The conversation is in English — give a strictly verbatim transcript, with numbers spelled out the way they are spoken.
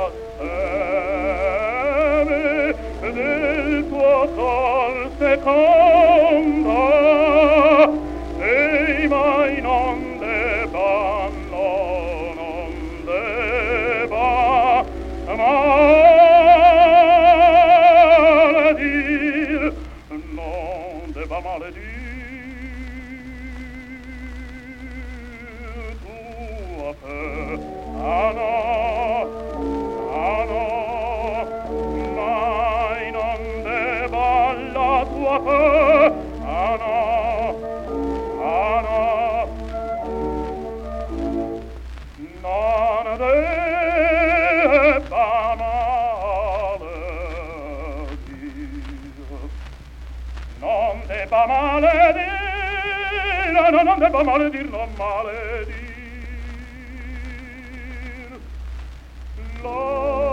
seme del tuo cor seconda ei mai non debanno non deba maledir non deba maledir tua fe ah no ah no mai non deba la tua fe ah no ah no non deba maledir non deba maledir no, no, non deba maledir non maledir la